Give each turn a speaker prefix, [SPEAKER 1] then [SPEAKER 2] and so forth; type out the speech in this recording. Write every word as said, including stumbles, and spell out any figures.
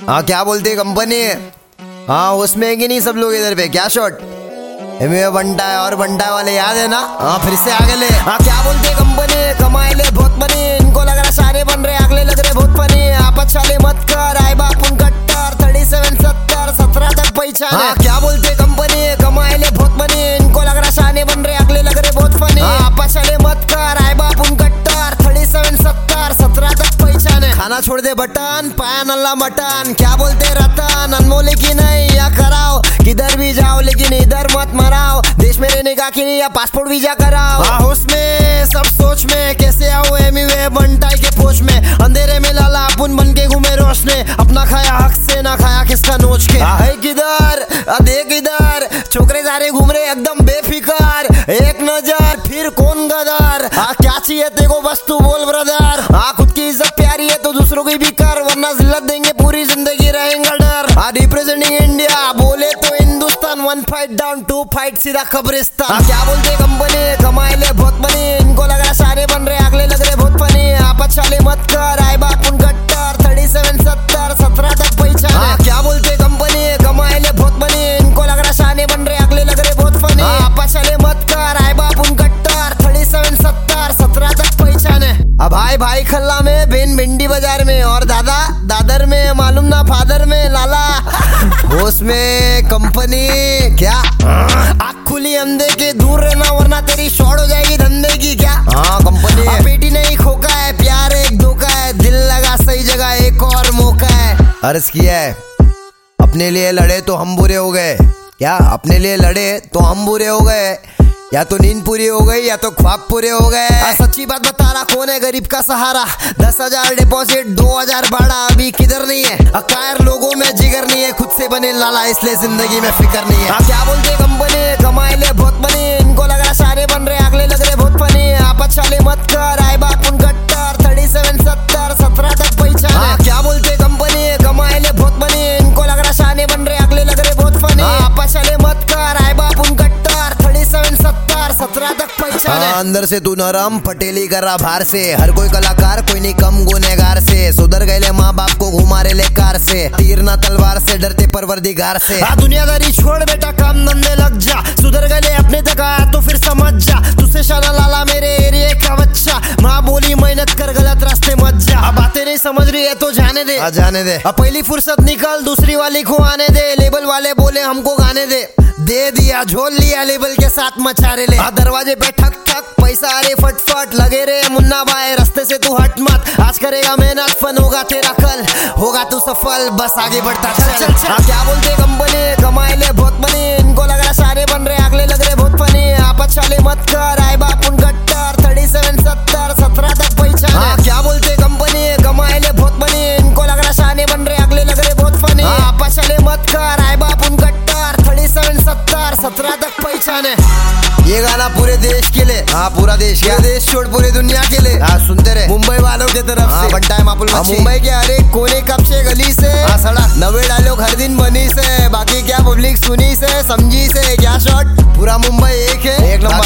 [SPEAKER 1] हाँ क्या बोलते कंपनी? हाँ उसमें है कि नहीं सब लोग इधर पे? क्या शॉट बनता है और बनता है वाले याद है ना? हाँ फिर से आगे ले। हाँ क्या बोलते कंपनी? कमाए ले बहुत बनी, इनको लग रहा सारे बन रहे, अगले लग रहे बहुत फनी। आप अच्छा ले मत कर, आए बापुन कट्टर थर्टी सेवन सत्तर सत्रह तक पहचान। हाँ क्या बोलते कंपनी? कमाए ले बहुत बनी, इनको लग रहा सारे बन रहे, अगले लग रहे बहुत फनी। आप अच्छा ले मत कर, आए बापुन कट्टर थर्टी सेवन सत्तर सत्रह तक पहचान। खाना छोड़ दे बटन, पाया नल्ला मटन। क्या बोलते रतन? अनमोल की नहीं या कराओ, किधर भी जाओ लेकिन इधर मत मराओ। देश में रहने का कि नहीं या पासपोर्ट वीजा कराओ। उसमें सब सोच में कैसे आओ एमीवे बनटाई के पोच में। अंधेरे में लाला अपन बन के घूमे रोशने, अपना खाया हक से ना खाया किसका नोच के। है किधर देख इधर, छोकरे सारे घूम रहे एकदम बेफिकर। एक नजर फिर कौन गदर। हाँ क्या चाहिए तेको बस तू बोल ब्रदर। हाँ खुद की इज्जत प्यारी है तो दूसरों की भी कर, वरना जिल्लत देंगे पूरी जिंदगी रहेंगे डर। हाँ रिप्रेजेंटिंग इंडिया बोले तो Hindustan, one fight down to fight सीधा कब्रिस्तान। हाँ क्या बोलते कंपनी? कमाए ले बहुत बनी, इनको लग रहा सारे बन रहे, अगले लग रहे बहुत फनी। आप अच्छा ले मत कर, आए बापुन कट्टर थर्टी सेवन सत्तर सत्रह तक पहचान। हाँ क्या बोलते कंपनी? कमाए ले बहुत बनी, इनको लग रहा सारे बन रहे, अगले लग रहे बहुत फनी। आप अच्छा ले मत कर, आए बापुन कट्टर थर्टी सेवन सत्तर सत्रह तक पहचान। अब भाई भाई खल्ला में, बेन भिंडी बाजार में, और दादा दादर में, मालूम ना फादर में लाला। होश में कंपनी क्या? आँख खुली अंधे के दूर रहना, वरना तेरी शॉर्ट हो जाएगी धंधे की। क्या हाँ कंपनी? बेटी नहीं खोका है, प्यार एक धोखा है, दिल लगा सही जगह एक और मौका है। अर्ज किया है अपने लिए लड़े तो हम बुरे हो गए। क्या अपने लिए लड़े तो हम बुरे हो गए? या तो नींद पूरी हो गई या तो ख्वाब पूरे हो गए। सच्ची बात बता रहा, कौन है गरीब का सहारा? दस हजार डिपॉजिट दो हजार भाड़ा, अभी किधर नहीं है। अकायर लोगों में जिगर नहीं है, खुद से बने लाला इसलिए जिंदगी में फिक्र नहीं है। क्या बोलते कंपनी? कमाए ले बहुत बनी, इनको लग रहा सारे बन रहे, अगले लग रहे बहुत फनी। आप अच्छा ले मत कर, आए बापुन कट्टर थर्टी सेवन सत्तर सत्रह तक पहचान। क्या बोलते कंपनी? कमाए ले बहुत बनी, इनको लग रहा सारे बन रहे, अगले लग रहे बहुत फनी। आप अच्छा ले मत कर, आए बापुन कट्टर थर्टी सेवन सत्तर सत्रह तक पहचान। अंदर से तू नरम पटेली कर रहा बाहर से, हर कोई कलाकार कोई नहीं कम गुनेगार से। सुधर गए माँ बाप को घुमा रे ले कार से, तीर ना तलवार से डरते परवरदिगार से। दुनियादारी छोड़ बेटा काम धंधे लग जा, सुधर गए अपने तक आया तो फिर समझ जा। तुझसे शाना लाला मेरे एरिया का बच्चा, माँ बोली मेहनत कर गलत रास्ते मत जा। अब बातें नहीं समझ रही है तो जाने दे, जाने दे। अब पहली फुर्सत निकल दूसरी वाली को आने दे। लेबल वाले बोले हमको गाने दे, दे दिया झोल लिया लेबल के साथ मचा रे ले। दरवाजे पे ठक ठक पैसा अरे फटफट लगे रे मुन्ना भाई, रास्ते से तू हट मत। आज करेगा मेहनत फन होगा तेरा कल, होगा तू सफल बस आगे बढ़ता चल चल चल। हाँ क्या बोलते कंपनी? कमाए ले बहुत बनी, इनको लग रहा सारे बन रहे, अगले लग रहे बहुत फनी। आप अच्छा ले मत कर, आए बापुन कट्टर थर्टी सेवन सत्तर सत्रह तक पहचान। हाँ क्या बोलते कंपनी? कमाए ले बहुत बनी, इनको लग रहा सारे बन रहे, अगले लग रहे बहुत फनी। आप अच्छा ले मत कर, आए बापुन कट्टर थर्टी सेवन सत्तर सत्रह तक पहचान है। ये गाना पूरे देश के लिए, हाँ पूरा देश, क्या देश छोड़ पूरी दुनिया के लिए। हाँ सुनते रहे मुंबई वालों की तरफ से, बनता है मापुल मच्छी। मुंबई के हर एक कोने कब से गली से, हाँ सड़क नवे डायलॉग हर दिन बनी से। बाकी क्या पब्लिक सुनी से समझी से, क्या शॉट पूरा मुंबई एक है, एक नंबर।